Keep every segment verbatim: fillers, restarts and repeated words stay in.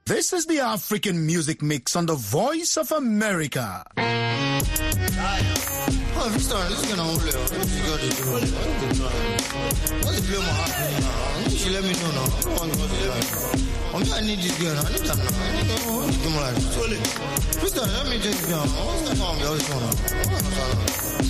This is the African Music Mix on the Voice of America. Oh, if you start listening on play, what you got to do? What's the play my heart now? You should let me know now. I don't want to go to the line. I need this girl. I need that now. I need that now. I need to do my life. So, please don't let me take you down. What's that song? What's that song?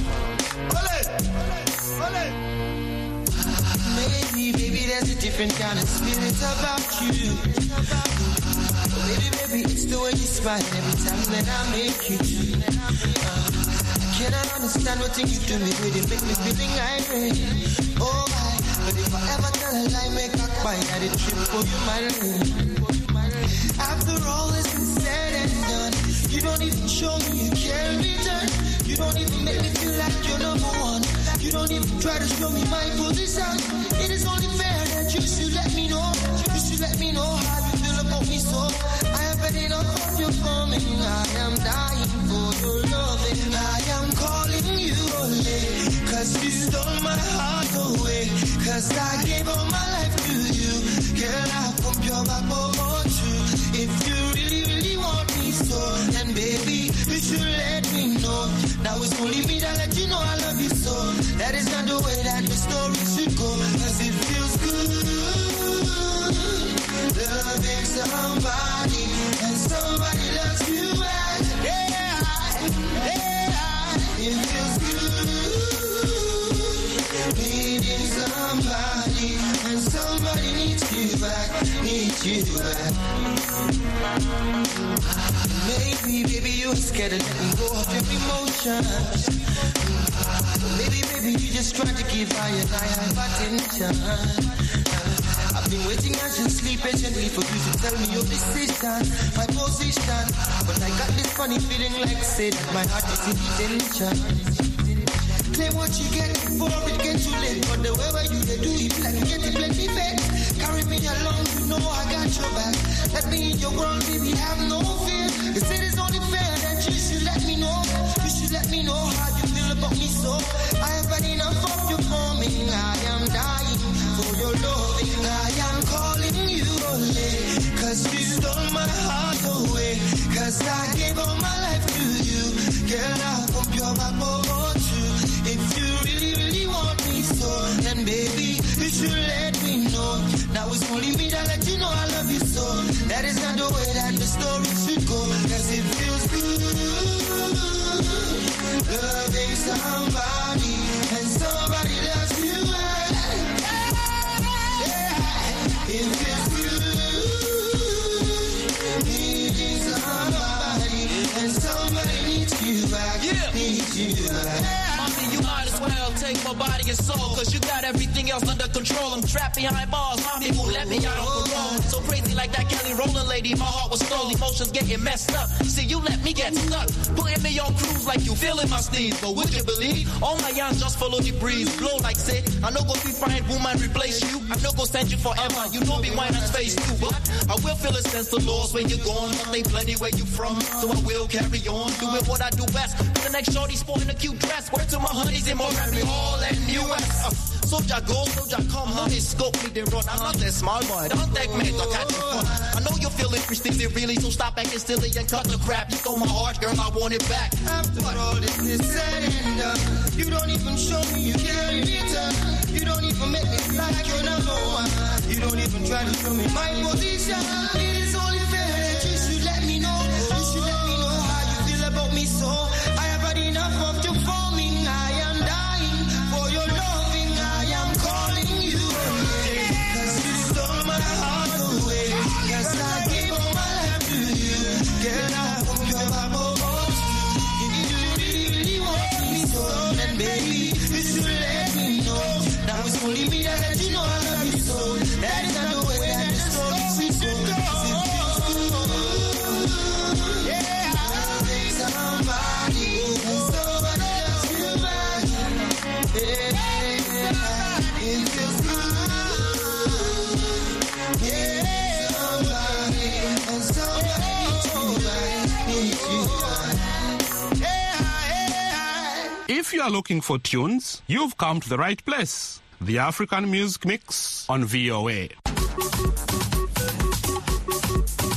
Maybe, baby, there's a different kind of spirit about you. Baby, baby, it's the way you smile every time that I make you do. Uh, I cannot understand what thing you do me with it, make me feeling irate. Oh, I, but if I ever tell a lie, make a quiet, I did trip for you, my love. After all has been said and done, you don't even show me you care in return. You don't even make me feel like you're number one. You don't even try to show me my position. It is only fair that you should let me know. You should let me know how you feel about me, so I have had enough of your coming. I am dying for your loving. I am calling you only cause you stole my heart away. Cause I gave all my life to you. Girl, I hope you're back over true. If you really, really want me so, then baby, you should let me know. Now it's only me that let you know I love you so. That is not the way that the story should go. Cause it feels good loving somebody and somebody loves you back. Yeah, yeah, it feels good needing somebody and somebody needs you back, needs you back. Maybe, baby, you're scared of letting go of your emotions. Maybe, baby, you just trying to give I and I have attention. I've been waiting anxiously, patiently for you to tell me your decision, my position. But I got this funny feeling like say that my heart is in detention. Claim what you get before it gets too late. But the way you they do it, like you get it plenty fed. Carry me along, you know I got your back. Let me in your world, baby, have no fear. You said it's only fair that you should let me know. You should let me know how you feel about me, so I have had enough of your coming. I am dying for your loving. I am calling you only cause you stole my heart away. Cause I gave all my life to you. Girl, I hope you're my over true. If you really, really want me so, then baby, you should let me know. Now it's only me that let you know I love you so. That is not the way that the story should go. Cause it feels good loving somebody and somebody loves you back. Yeah, it feels good needing somebody and somebody needs you back, yeah. Needs you back. You might as well take my body and soul, cause you got everything else under control. I'm trapped behind bars, mommy won't let me out on parole. So crazy like that Kelly Rowland lady, my heart was stolen, emotions getting messed up. See, you let me get stuck, putting me on cruise like you feeling my sneeze. But would you believe, all my yarns just follow the breeze. Blow like say, I know go be fine, woman replace you. I know go send you forever, you know be wine and space too. But I will feel a sense of loss when you're gone, but they plenty where you from. So I will carry on, doing what I do best. With the next shorty sporting a cute dress, word to my honeys in Miami, all and U S. Uh, soldier go, soldier come, honey, scope me, they run. I'm not that small boy, don't take me to catch you fun. I know you feel interesting, really, so stop acting silly and cut the crap. You stole my heart, girl, I want it back. After all this is said and done, you don't even show me you care in return. You don't even make me feel like you're number one. You don't even try to show me my position. It is only fair that you should let me know. You should let me know how you feel about me, so I have had enough of your forming. I am dying for your loving. I am calling you away, cause you stole my heart away. Cause I gave all my life to you. Girl, I hope you're my boss. If you really, really want me so, then baby, you should let me know. Now it's only me that let you know I love you so. That is not the way that the story should go. Yeah, loving somebody and somebody else you back. Yeah, it feels good. Yeah, somebody and somebody needs you back. Yeah, yeah. If you are looking for tunes, you've come to the right place. The African Music Mix on V O A.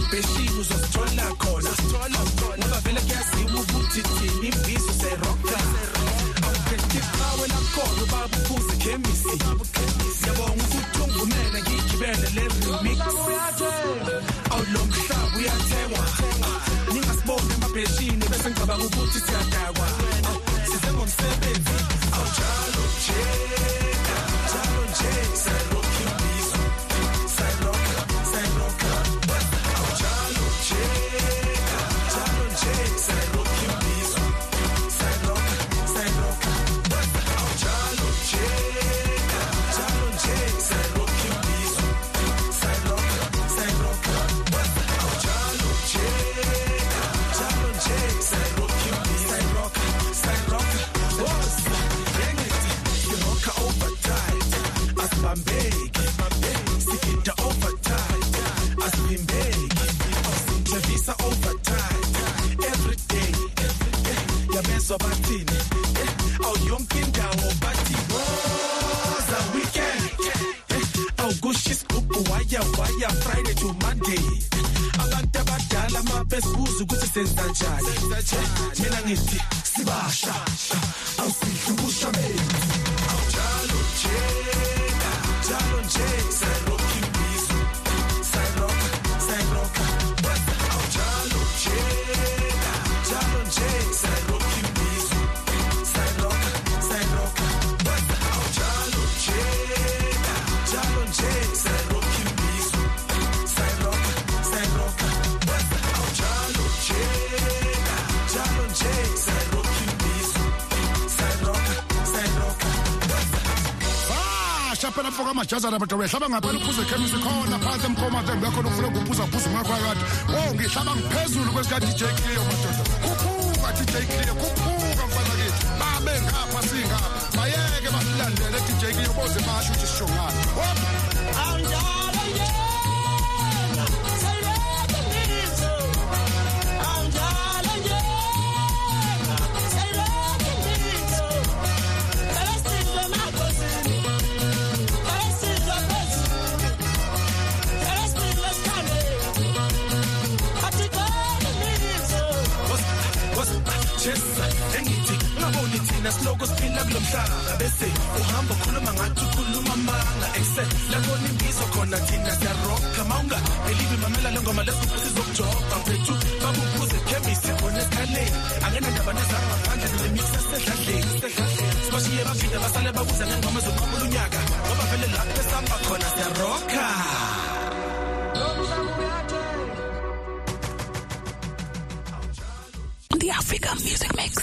mabheshini uzosithola khona ngoba vele kuyaziwa ukuthi thini imbizo seroka awukhethi power lakhona ubaba uphuza ikhemisi siyabonga ukuthi ungivumele ngigibele le remix awulomhlaba uyathengwa ningasiboni emabheshini bese ngicabanga ukuthi siyadakwa size ngomsebenzi awujalo nje jalo nje seroka imbizo seroka seroka awujalo nje jalo nje seroka imbizo seroka seroka awujalo nje jalo nje seroka imbizo seroka seroka awujalo nje jalo nje seroka imbizo seroka seroka woza yengithi siroka overtime asibambeki sikida overtime asibimbeki sinjevisa overtime every day yabezwa bathini awuyonke indawo bathi woza weekend awukushisigubhu waya waya Friday to Monday abantu abadala mabesibuza ukuthi senza njani mina ngithi sibasha awusihlubusha beni awujalo nje jalo nje seroka imbizo seroka seroka awujalo nje jalo nje seroka imbizo seroka seroka awujalo nje jalo nje seroka imbizo seroka seroka awujalo nje jalo nje seroka imbizo seroka seroka Shapela mfoka majaza nabantu behlaba ngaphala uphuze ikhemisi khona phansi emkhoma zembe yakho ufuna ukuphuza phuza ngaphakathi oh ngihlaba ngiphezulu kwesika D J Clear madoda kuphuka D J Clear kuphuka mfana kithi babe ngapha singapha bayeke basilandele D J Clear boze basho ukuthi sisho ngani hop Anjalo yena seroka imbizo anjalo yena seroka imbizo Palestina magazini Palestina magazini Palestina skande atikona imbizo what's chesa engithi ngabona thina siloko siphila kulomhlaba bese uhamba ukhuluma ngathi ukhuluma amanga excel lakona imbizo khona thina siyaroka mawunga believe mamela lengoma lesipho sizokujoba mfethu babuphuze chemistry khona esikhaleni angena ndaba nezanga ngaphandle nemix esedladleni esedladleni sibashiye bafika basale babuza ngengoma zoqhubula unyaka ngoba vele lapho esamba khona siyaroka The African Music Mix.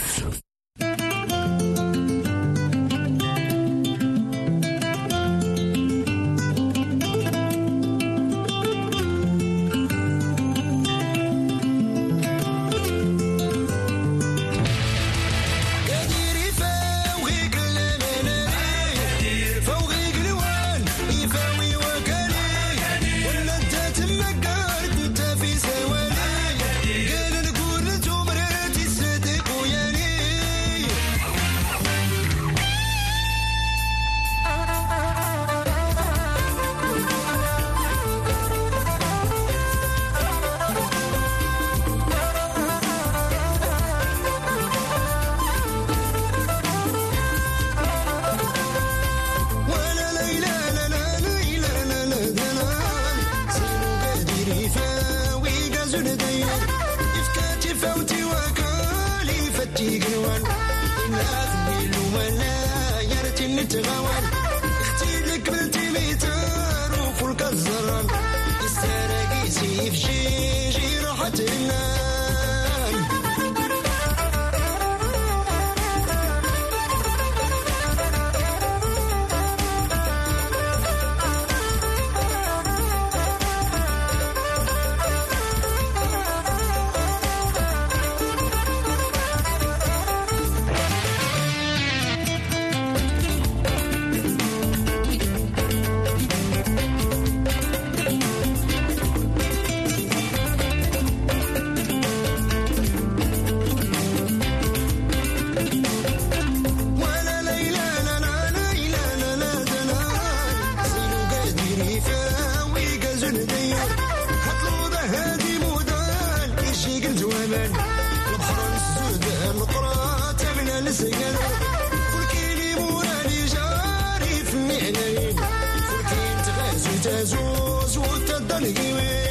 الجمال البحر السود القرى تمنى الزيان فلكيني موراني جاري في المعنين فلكين تغازو تازوز وتدن قيوين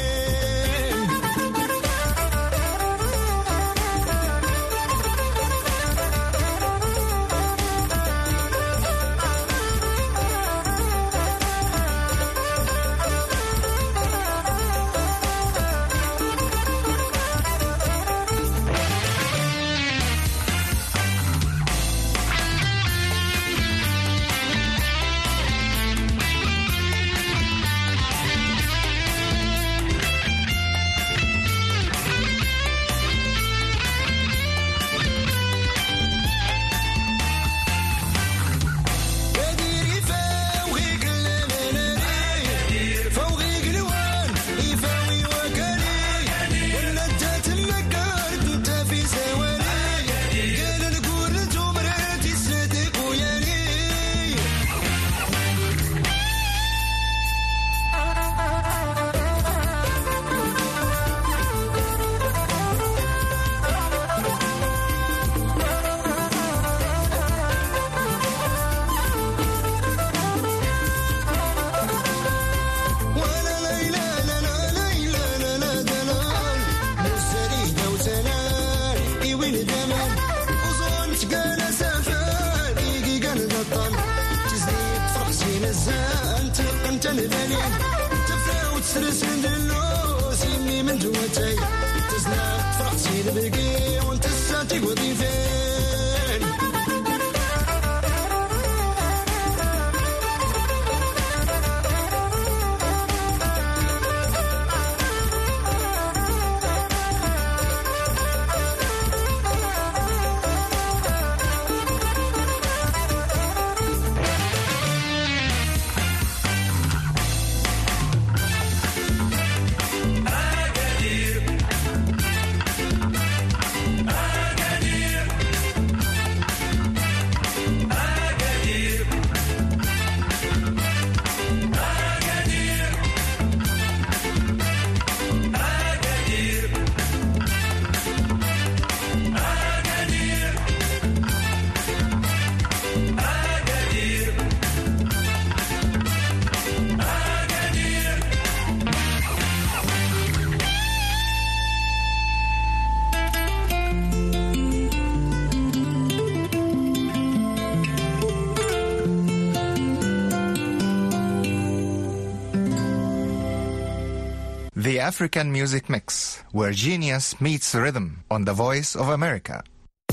The African Music Mix, where genius meets rhythm on the Voice of America.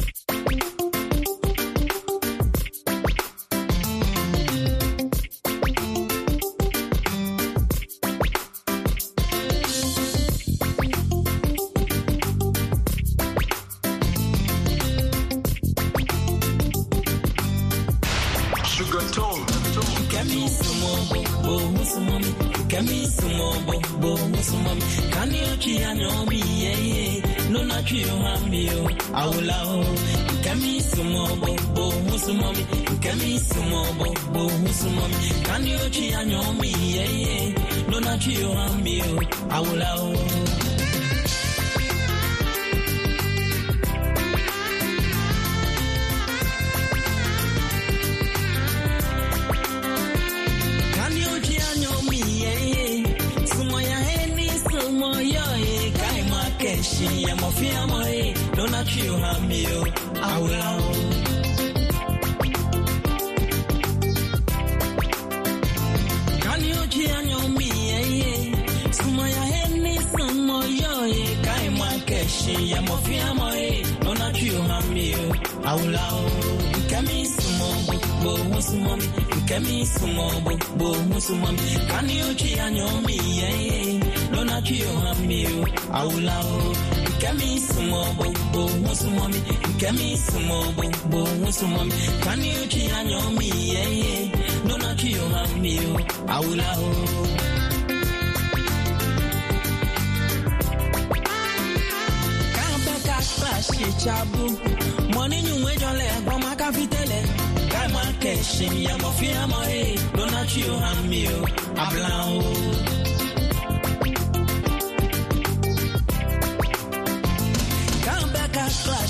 Money you wait on le, but my capitale. Guy my cash, ya mo fi amo e, don't you ham me o, ablan o.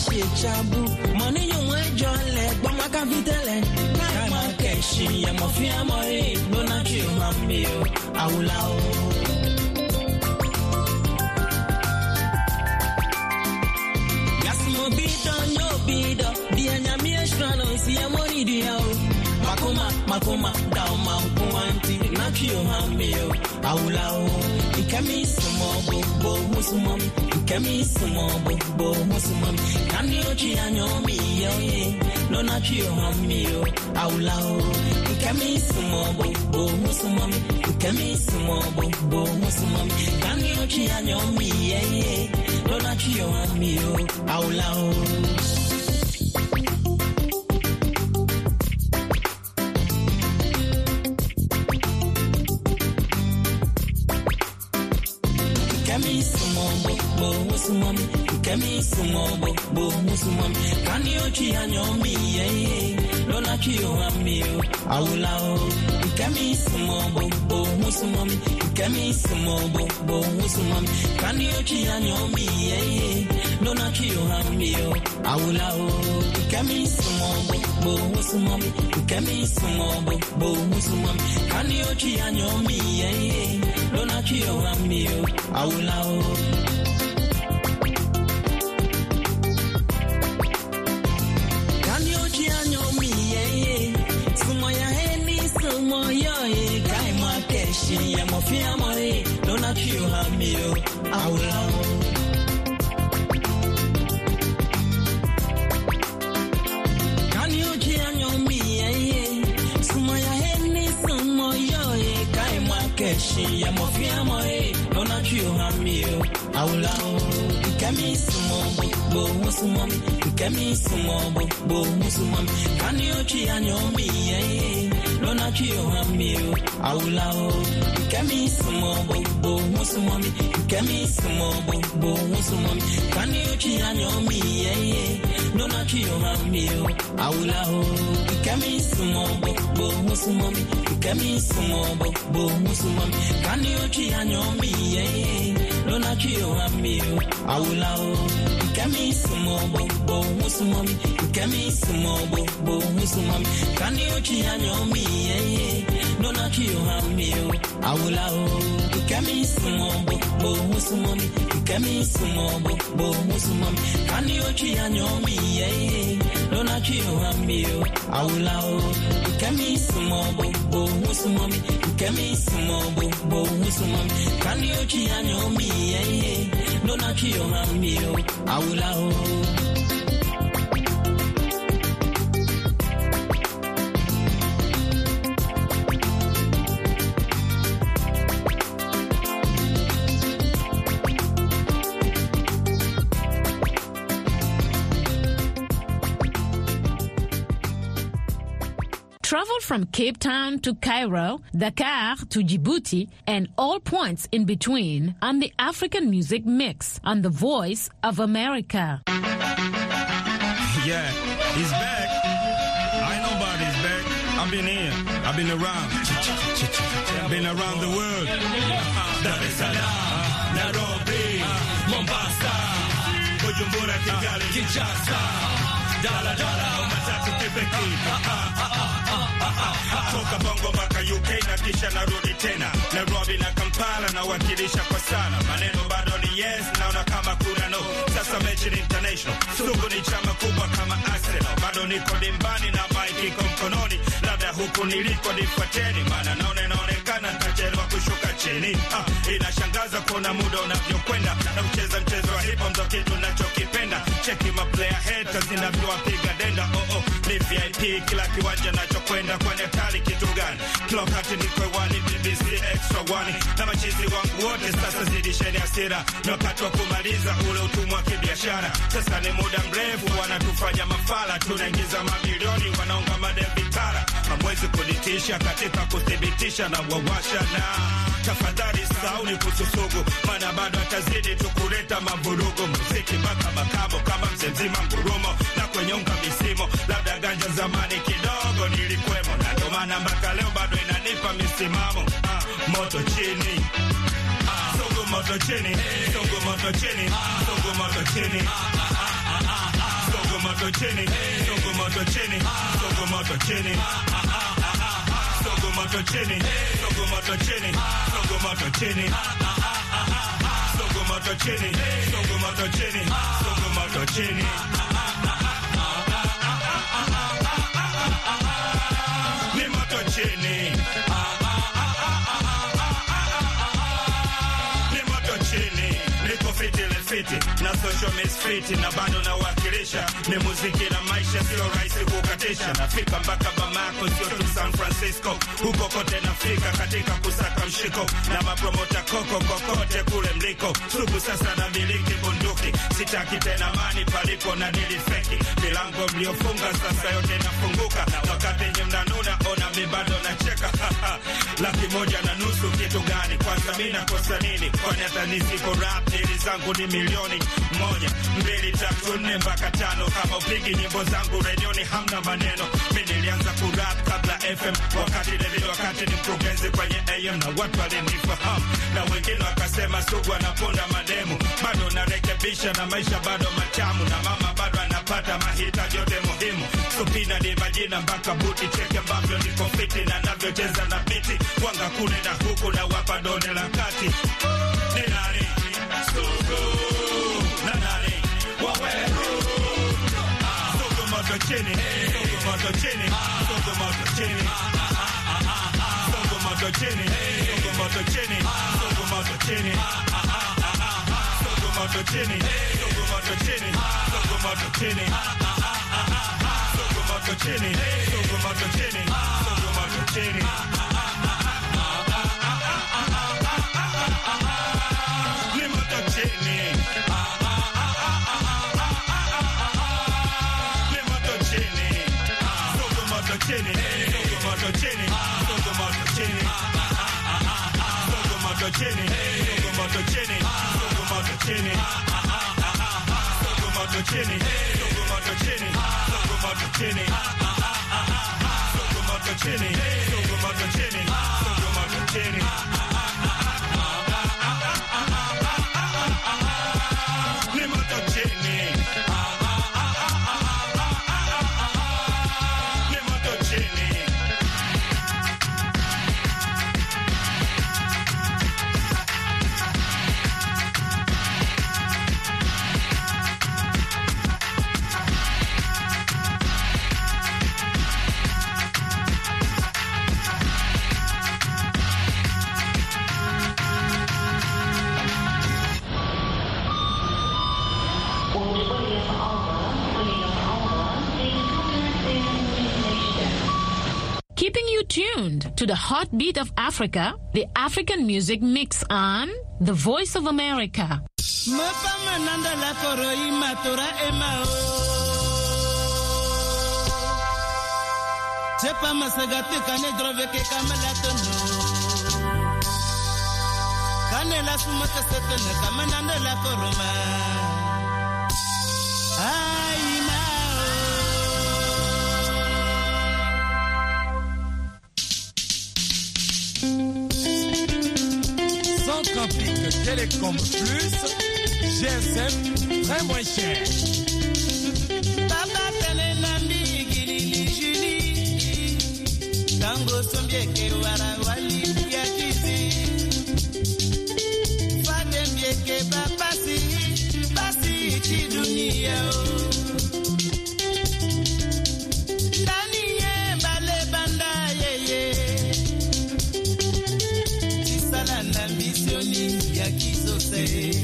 she chabu. Money you want jolly, but my capitale. Time on cash, I'm a fear my no not you, mammy. I will out. Bida, dia nyamia strano isi ya moni dia. Makoma, makoma, dauma mkuanti, nakio hamio, aulao. Ikami sumo bo bo musumam, ikami sumo bo bo musumam. Kani ochi anyomi yo ye, no nakio hamio, aulao. Ikami sumo bo bo musumam, ikami sumo bo bo musumam. Kani ochi anyomi ye ye, no nakio hamio, aulao. Musumami, kemi sumobo, bo musumami. Kani ochi anyomi ye, lona kiyo amio, aulao. Kemi sumobo, bo musumami, kemi sumobo, bo musumami. Kani ochi anyomi ye, lona kiyo amio, aulao. Kemi sumobo, bo musumami, kemi sumobo, bo musumami. Kani ochi anyomi ye, lona kiyo amio, aulao. I'm a fear my don't not you have me out loud. Can you hear me? Sumaya Henny, Sumoyo, Kaima Keshi, I'm a fear my don't not you have me out loud. Kami sumo bo musumam, kami sumo bo musumam. Can you hear me? Lona kiyo hamio, aulao. Kami sumo bo musumam, kami sumo bo musumam. Kani uchi anyomi ye, lona kiyo hamio, aulao. Kami sumo bo musumam, kami sumo bo musumam. Kani uchi anyomi ye, lona kiyo hamio, aulao. Kami sumo bo musumam, kami sumo bo musumam. Kani uchi anyomi ye, no na kiyo hamio, aulao. Kami sumo bo musumam, kami sumo bo musumam. Kani uchi anyomi ye, no na kiyo hamio, aulao. Kami sumo bo musumam, kami sumo bo musumam. Kani uchi anyomi ye, no na kiyo hamio, aulao. Travel from Cape Town to Cairo, Dakar to Djibouti, and all points in between on the African Music Mix on the Voice of America. Yeah, he's back. I know about he's back. I've been here. I've been around. Been around the world. Dar es Salaam, Nairobi, Mombasa, Bujumbura, Kigali, Kinshasa, Dala Dala, Matatu, Kibeki. Toka Bongo mpaka U K na kisha narudi tena Nairobi na Kampala na wakilisha kwa sana. Maneno bado ni yes, naona kama kuna no. Sasa mechi ni international, sugu ni chama kubwa kama Arsenal. Bado niko dimbani na mic iko mkononi. Labda huku niliko nifuateni, maana naona inaonekana nitachelewa kushuka chini. Ah, inashangaza kuona muda unavyokwenda na kucheza mchezo wa hip hop ndo kitu ninachokipenda. Cheki ma player haters ninavyowapiga denda. Oh oh, ni V I P kila kiwanja nachokwenda. Kwenye kali kitu gani? Clock hati niko wani B B C extra one. Na machizi wangu wote sasa zidisheni hasira. Ni wakati wa kumaliza ule utumwa wa kibiashara. Sasa ni muda mrefu wanatufanya mafala. Tunaingiza mamilioni wanaunga madebitara. Hamwezi kuditisha katika kuthibitisha na wawasha na tafadhali sauni kususugu. Mana bado atazidi tukuleta mavurugu. Muziki mpaka makamo kama mzenzima ngurumo. Na kwenye unga misimo labda ganja zamani kidogo nilikuwemo. Na ndo maana mpaka leo bado inanipa misimamo. Ah, moto chini ah, songo moto chini songo moto chini songo moto chini ah, ah, ah, ah, ah. Sogomoto chini, sogomoto chini, sogomoto chini. Sogomoto chini, sogomoto chini, sogomoto chini. Sogomoto chini, sogomoto chini, sogomoto chini. Ni moto chini. Ni moto chini. Niko fiti le fiti na social misfiti na bado nawakilisha. Ni muziki na maisha sio rahisi kukatisha. Nafika mpaka Bamako sio tu San Francisco. Huko kote nafika katika kusaka mshiko na mapromota koko kokote kule mliko. Sugu sasa na miliki bunduki. Sitaki tena mani palipo na dili feki. Milango mliofunga sasa yote nafunguka. Wakati nyemnanuna ona mibado na cheka. Laki moja na nusu kitu gani? Kwanza mina kosa nini? Kwani hata nisipo rap nili zangu ni milioni moja, mbili, tatu, nne mpaka tano. Kama upigi nyimbo zangu redioni hamna maneno. Mimi nilianza kurap kabla F M. Wakati David wakati ni mkurugenzi kwenye A M na watu walinifahamu. Na wengine wakasema Sugu anaponda mademu. Bado narekebisha na maisha bado matamu. Na mama bado anapata mahitaji yote muhimu. Supina ni majina mpaka buti. Cheke ambavyo niko fiti na navyocheza na biti. Wanga kule na huku na wapa done la kati. Ni nani? Sugu. Na nani? Waweru. Sugu moto chini. Sugu moto chini. Sugu moto chini. Sugu moto chini. Sugu moto chini. Sugu moto chini. Sugu moto chini. Sugu moto chini. Sugu moto chini. Sugu moto chini. Sugu moto chini. Sugu moto chini. Ni moto chini. Ni moto chini. Sugu moto chini. Sugu moto chini. Sugu moto chini. Sugu moto chini. Sugu moto chini. Sugu moto chini. Sugu moto chini. Sugu moto chini. Sugu moto chini. Sugu moto chini. Sugu moto chini. Sugu moto chini. Ni moto chini. Ni moto chini. Keeping you tuned to the heartbeat of Africa, the African Music Mix on The Voice of America. Centrafrique Télécom Plus, G S M très moins cher. Baba Telenambi Gilili Julie Tango Sombieke Warawali Yakizi Fadembieke Babasi Basi Chidunia Daniye Bale Banda Yeye Tisalana Misioni Yakizo Se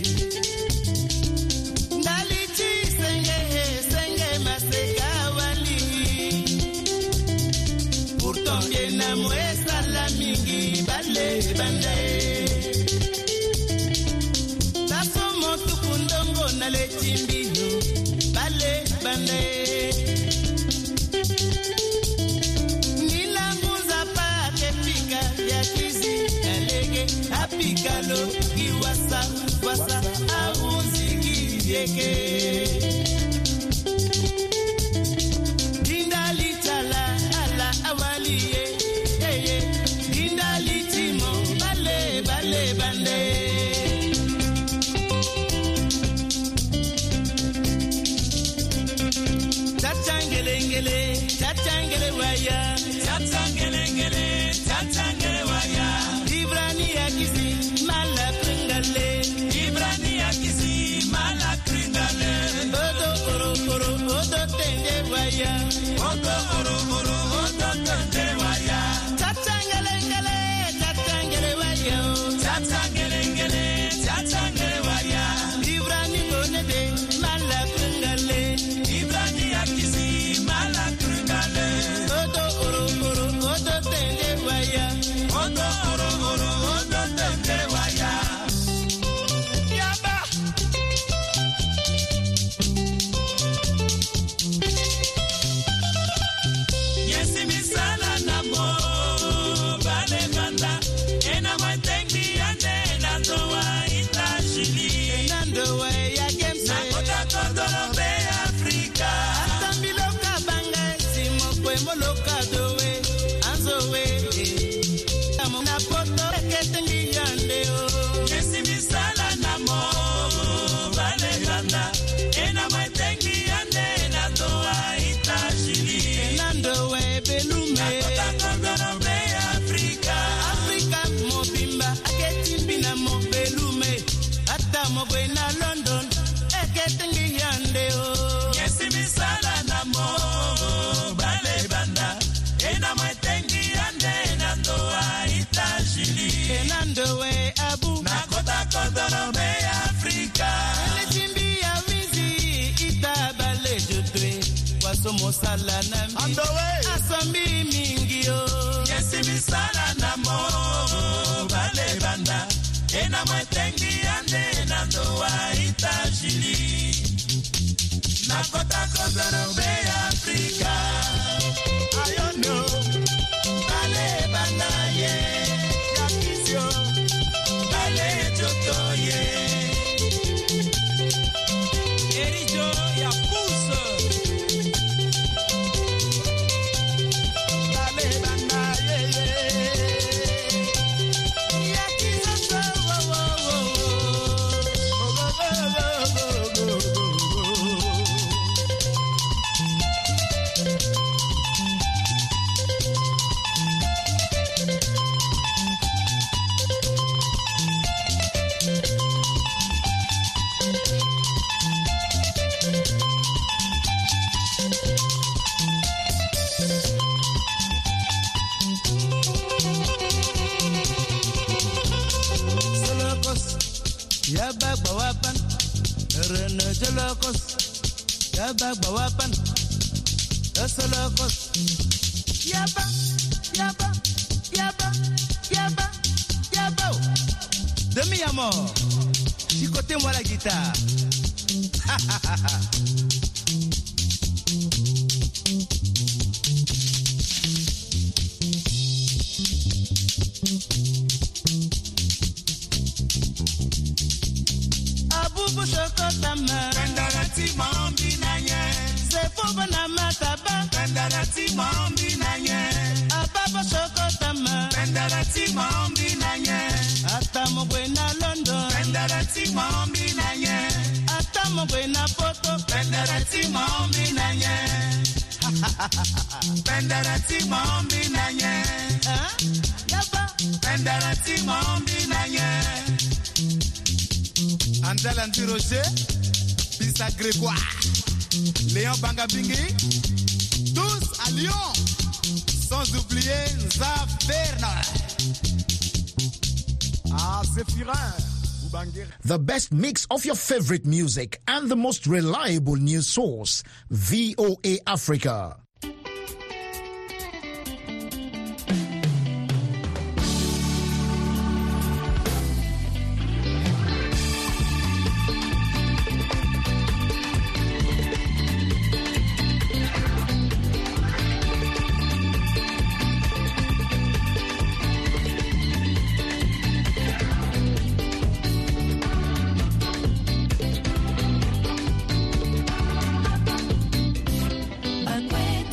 Dalichi Senge Senge Maseka Wali Pourtant bien amoué Salamingi Bale Banda Tasomo Tukundongo Nale Chimbino Bale Banda Nilanguza Pa Kepika Yakizi Nalege Apikalo Kiwasa Wasa Auzigi Yeke Dindali Chala Ala Awaliye Eye Dindali Timo Bale Bale Bande waya. Tata ngele ngele, tata ngele waya. Ibrani akizi mala kringale. Ibrani akizi mala kringale. Odo oro oro odo tende waya. Odo oro oro odo tende waya. Tata ngele ngele, tata ngele waya. Tata ngele ngele, tata ngele waya. Ibrani bonede mala kringale. Ibrani akizi mala kringale. Odo oro oro odo tende waya. Odo oro oro odo tende waya. Yaba. Yesi misala na mo bale banda. Ena mwentengi ande na toa itashili. Enando we ya gemse. Na kota kodoro be Afrika. Atambilo kabanga simo kwe moloka dowe. Anzo we. Amo na poto ketengi ande o. Yesi misala na mo bale banda. Ena mwentengi ande na toa itashili. Enando we belume. Na kota kodoro be Afrika. Afrika mobimba aketimbi na mo belume. Ata mo gwe na London eketengi yande o. Yesi misala na mo bale banda. Ena mwetengi yande na ndoa itashili. Enando we abu. Na kota kodoro be Afrika. Eletimbi ya wizi itabale jotwe. Wasomo sala na mi. Ando we. Asambi mingi o. Yesi misala na mo bale banda. Ena mwetengi yande na ndoa itashili. Na kota kodoro be Afrika. Ayono bale banda ye. Yakisyo bale joto ye. Erijo ya puso. Bale banda ye ye. Yakisyo wo wo wo. Wo wo wo wo wo. Solokos, yaba bawapan, rene jolokos, yaba bawapan, solokos, yaba, yaba, yaba, yaba, yaba. Demi amor, chicotez-moi la guitare. Abubu sokotama. Kandarati mambi nanye. Sefuba na mataba. Kandarati mambi nanye. Ababa sokotama. Kandarati mambi nanye. Atamogwe na London. Kandarati mambi nanye. Atamogwe na Poto. Kandarati mambi nanye. Kandarati mambi nanye. Ah, yaba. Kandarati mambi nanye. Andal Anti-Roger, Pisa Grégoire, Léon Bangabingi, tous à Lyon, sans oublier Nza Bernard. Ah, c'est Firin. The best mix of your favorite music and the most reliable news source, V O A Africa. When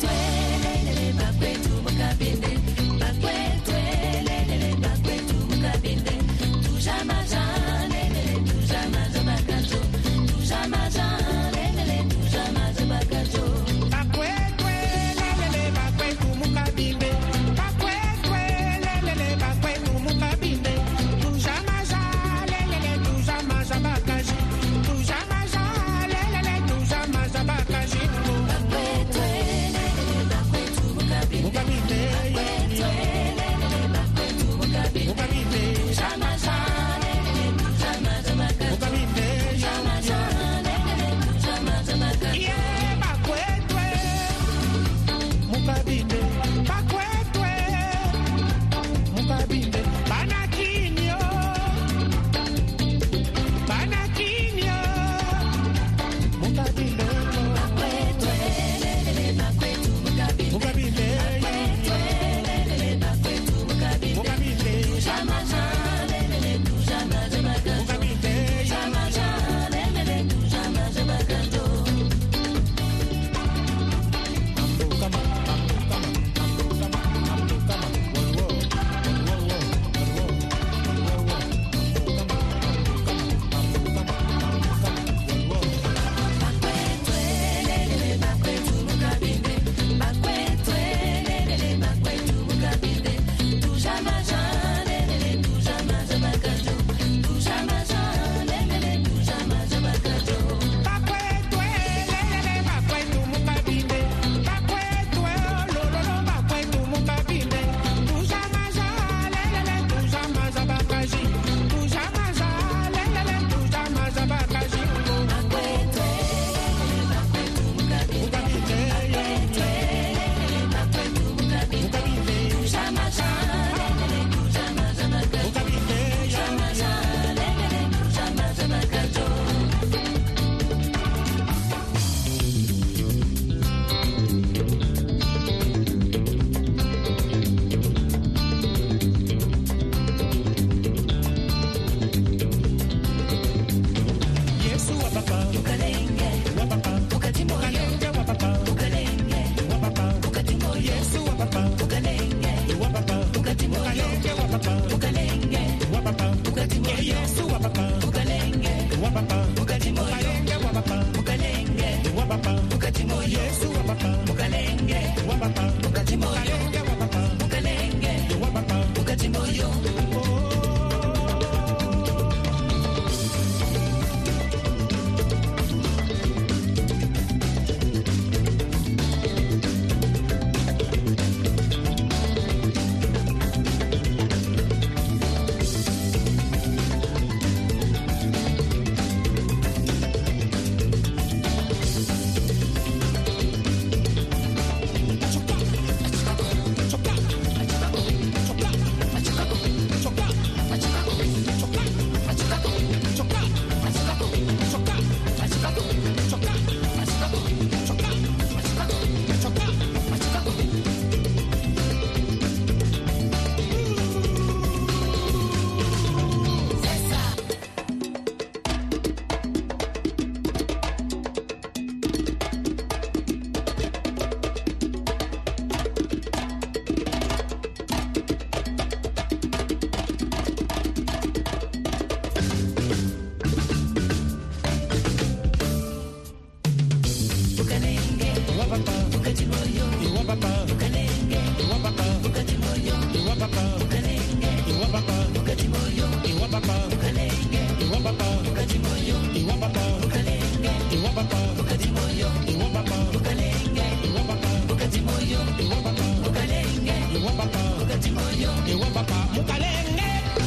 Bukalenge, Iwa Papa, Bukatimoyo, Iwa Papa, Bukalenge, Iwa Papa, Bukatimoyo, Iwa Papa, Bukalenge, Iwa Papa, Bukatimoyo, Iwa Papa, Bukalenge, Iwa Papa, Bukatimoyo, Iwa Papa, Bukalenge, Iwa Papa, Bukatimoyo, Iwa Papa, Bukalenge, Iwa Papa, Bukatimoyo, Iwa Papa, Bukalenge, Iwa Papa, Bukatimoyo, Iwa Papa, Bukalenge.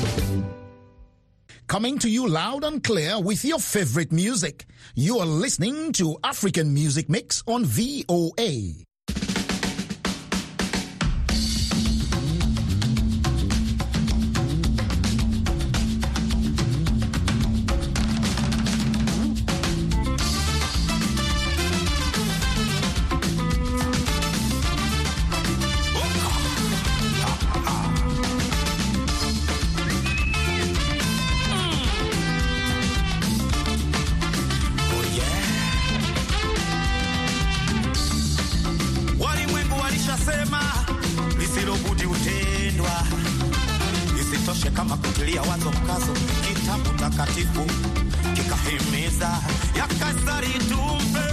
Coming to you loud and clear with your favorite music. You are listening to African Music Mix on V O A. Kama kutilia wazo mkazo kitabu takatifu kikahimiza ya Kaisari tumpe.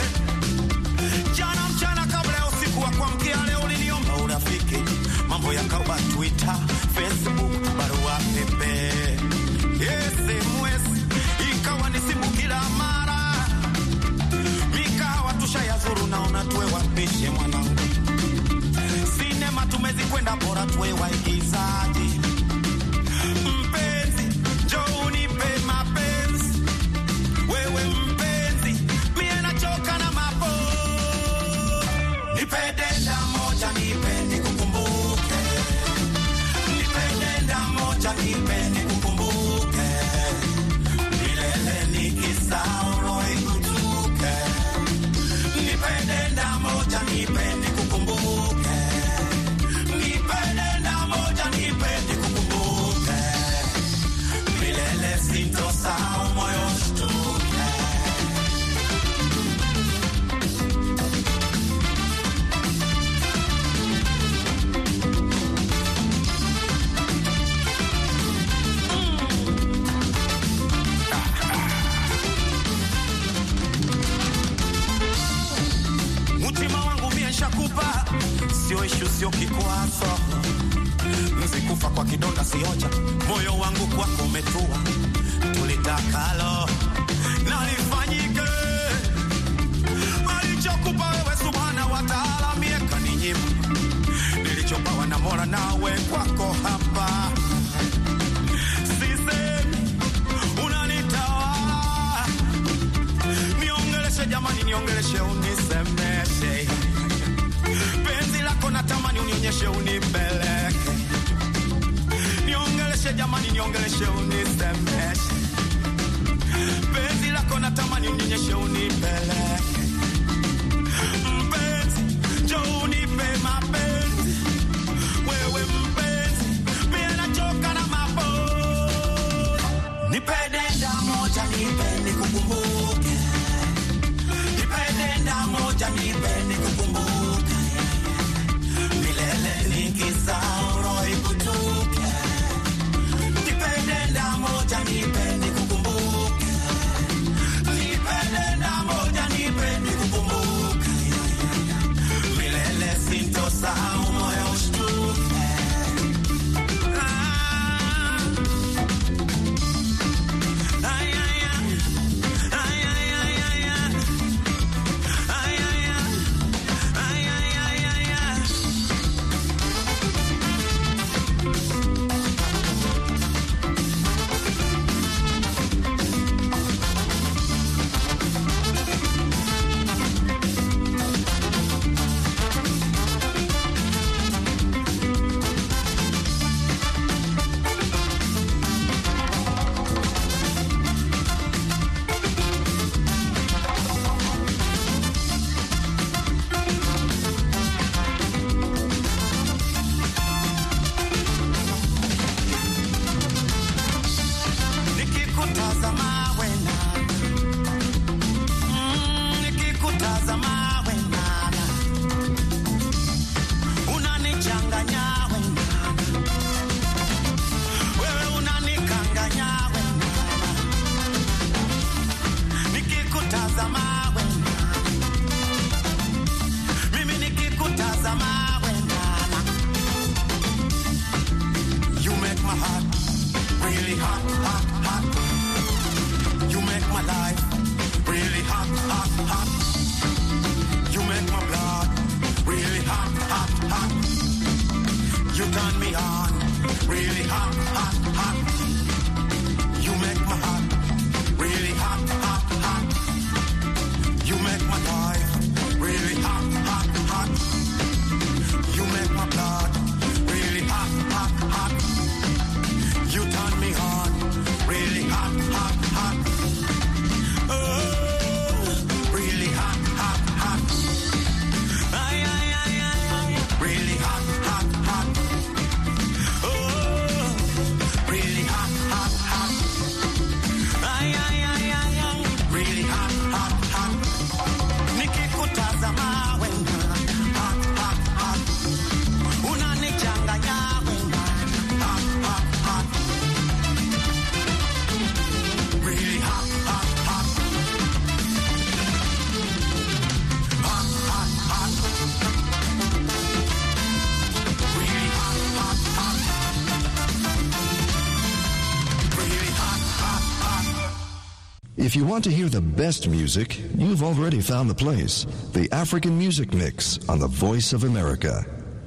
Jana mchana kabla ya usiku wa kuamkia leo uliniomba urafiki, mambo yakawa Twitter, Facebook, barua pepe, S M S ikawa ni simu kila mara, mikawa tushayazuru naona tuwe wapishe mwanangu, sinema tumezikwenda bora tuwe waigizaji. Mpenzi, njoo unipe mapenzi. Wewe mpenzi, mie nachoka na mapo. Nipe denda moja nipe nikukumbuke. Nipe denda moja nipe nikukumbuke. Milele nikisahau roho ikutuke. Nipe denda moja nipe nikukumbuke. Nipe denda moja nipe nikukumbuke. Sintosahau moyo shtuke. Mutima wangu mie shakupa, sio ishu sio kikwazo. Mzikufa kwa kidonda sioja, moyo wangu kwako umetua. Tulitakalo nalifanyike, alichokupa wewe subhana wa ta'ala miaka ni nyimu, nilichopawa na Mola nawe kwako hapa. Sisemi unanitawala, niongeleshe jamani, niongeleshe unisemeshe, penzi lako natamani unionyeshe unipeleke, niongeleshe jamani, niongeleshe unisemeshe, penzi lako natamani unionyeshe unipeleke. Mpenzi, njoo unipe mapenzi. Wewe mpenzi, mie nachoka na mapo. Nipe denda moja nipe nikukumbuke. Nipe denda moja nipe nikukumbuke. Milele nikisahau roho ikutuke. Nipe denda moja nipe nikukumbuke. Nipe denda moja nipe hot. You make my blood really hot, hot, hot. You turn me on really hot, hot, hot. You make my heart really hot, hot, hot. You make my life really hot, hot, hot. You make my blood really hot, hot, hot. You turn me on really hot, hot, hot. Oh, really hot, hot, hot. Ay, ay, ay, ay, ay. Really hot, hot, hot. Oh, really hot, hot, hot. Ay, ay, ay, ay, ay. Really hot, hot, hot. Nikikutazama wena hot, hot, hot. Unanichanganya wena hot, hot, hot. Really hot, hot, hot. Hot, hot, hot. Really hot, hot, hot. Really hot, hot, hot. If you want to hear the best music, you've already found the place. The African Music Mix on the Voice of America.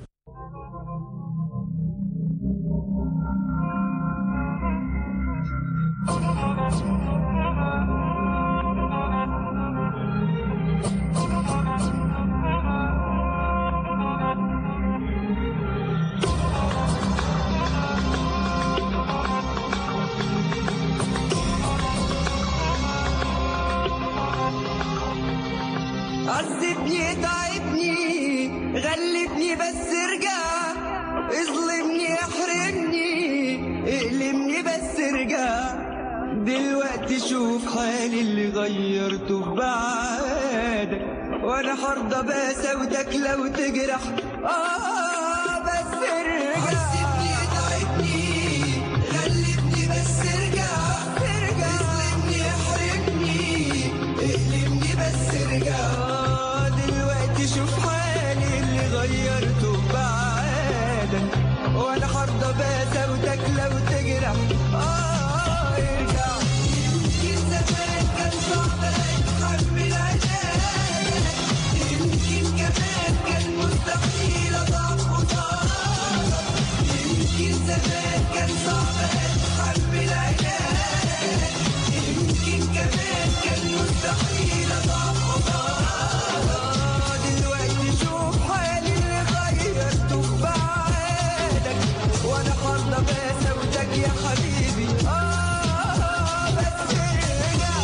عذبني تعبني غلبني بس ارجع اظلمني احرمني اقلمني بس ارجع دلوقتي شوف حالي اللي غيرته ببعادك وانا حرضى بسودك لو تجرح اه بس ارجع عذبني تعبني غلبني بس ارجع ارجع اظلمني احرمني اقلمني بس ارجع شوف حالي اللي غيرته بعادك وانا حرضى بسودك لو تجرح اه ارجع يمكن زمان كان صعب اتحمل عذابك يمكن كمان كان مستحيل اضعف قصادك يمكن زمان كان صعب اتحمل عذابك يمكن كمان كان مستحيل اضعف قصادك وانا حاضنه بسودك يا حبيبي اه بس ارجع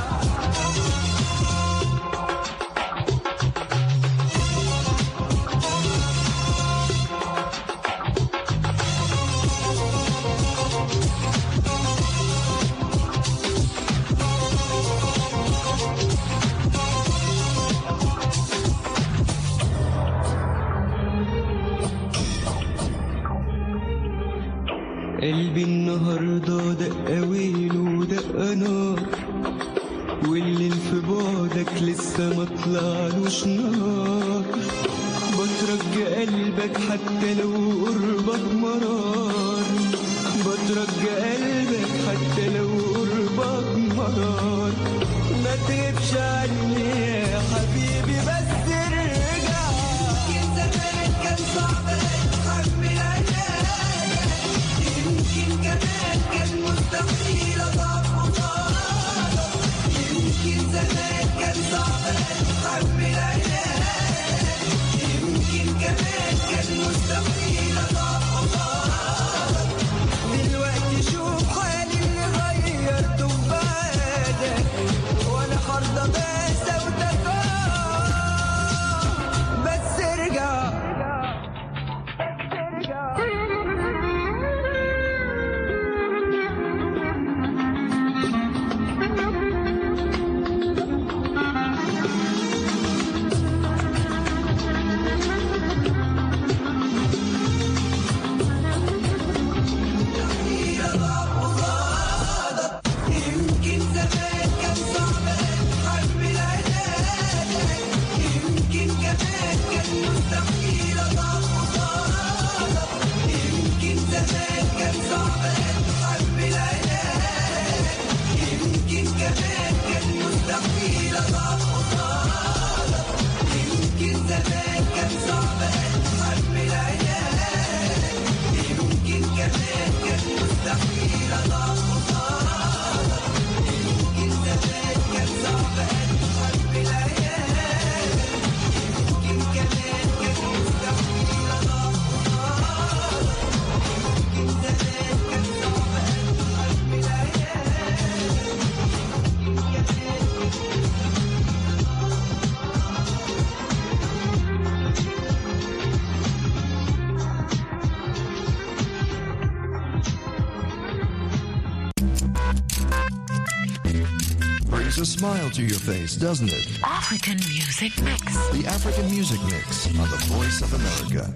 قلبي النهارده دق ويل ودق نار والليل في بعدك لسه ما طلعلوش نار بترجى قلبك حتى لو قربك مرار بترجى قلبك حتى لو قربك مرار ما تغيبش عني يا حبيبي بس ارجع يمكن زمان كان صعب اتحمل عذابك يمكن كمان كان مستحيل اضعف قصادك يمكن زمان كان صعب اتحمل عذابك يمكن كمان كان مستحيل اضعف قصادك دلوقتي شوف حالي اللي غيرته ببعادك وانا حرضى بسودك بس ارجع smile to your face, doesn't it? African Music Mix. The African Music Mix on the Voice of America.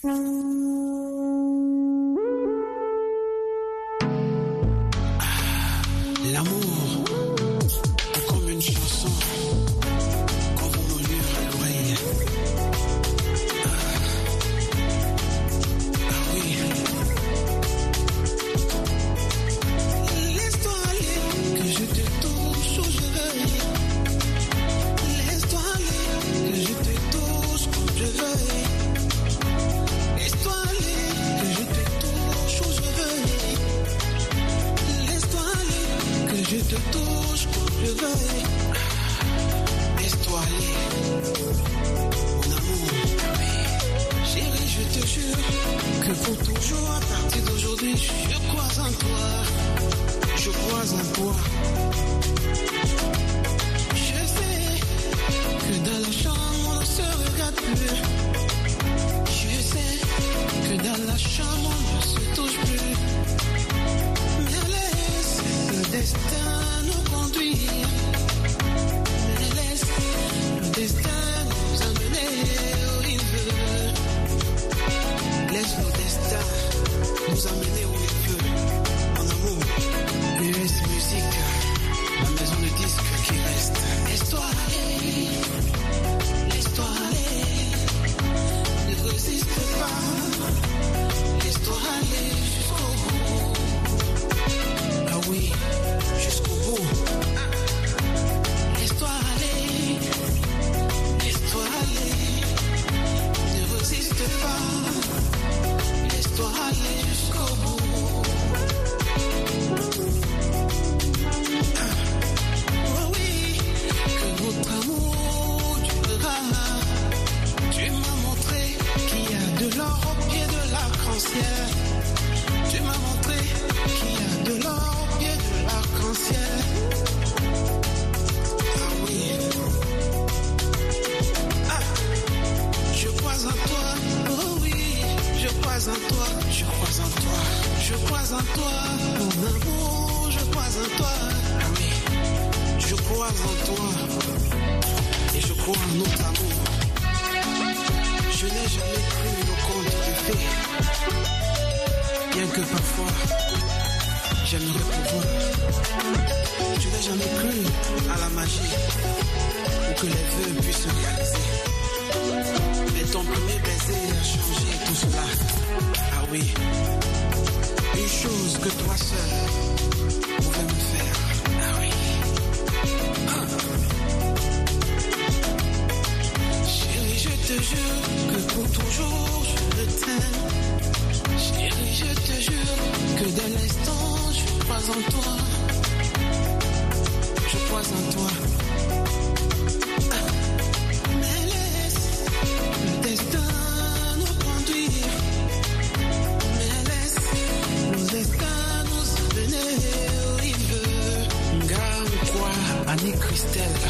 L'amour est comme une chanson qu'on vous murmure à l'oreille. Ah, ah oui. Laisse-toi aller, que je te touche aux oreilles. Laisse-toi aller, que je te touche comme je veuille. Laisse-toi aller, que je te touche aux oreilles. Laisse-toi aller, que je te touche comme je veuille. Laisse-toi aller, mon amour. Chérie, je te jure que pour toujours, à partir d'aujourd'hui, je crois en toi. Je crois en toi. Je sais que dans la chambre, on ne se regarde plus. Je sais que dans la chambre, on ne se touche plus. Mais laisse le destin nous conduire. Mais laisse le destin nous amener où il veut. Laisse le destin nous amener où il veut. En amour, U S Musique, la maison de disques qui reste. Laisse-toi aller, laisse-toi aller, ne résiste pas. Laisse-toi aller jusqu'au bout. Ah oui, jusqu'au bout. Laisse-toi aller, laisse-toi aller, ne résiste pas. Laisse-toi aller jusqu'au bout. Oh oui, que notre amour durera. Tu m'as montré qu'il y a de l'or au pied de l'arc-en-ciel. Tu m'as montré qu'il y a de l'or au pied de l'arc-en-ciel. Ah oui. Ah, je crois en toi. Oh oui, je crois en toi. Je crois en toi. Je crois en toi. Mon amour, je crois en toi. Ah oui, je crois en toi. Et je crois en notre amour. Je n'ai jamais cru au conte de fées. Bien que parfois, j'aimerais pouvoir. Je n'ai jamais cru à la magie ou que les vœux puissent se réaliser. Mais ton premier baiser a changé tout cela. Ah oui, une chose que toi seul pouvais me faire. Ah oui. Ah. Chérie, je te jure que pour toujours je t'aime. Chérie, je te jure que dès l'instant je crois en toi. Je crois en toi. Ah. Mais laisse le destin nous conduire. Mais laisse le destin nous amener où il veut. Garde quoi, Annie Christelle.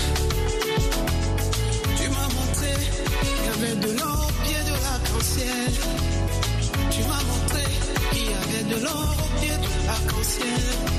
Tu m'as montré qu'il y avait de l'or au pied de l'arc-en-ciel. Tu m'as montré qu'il y avait de l'or au pied de l'arc-en-ciel.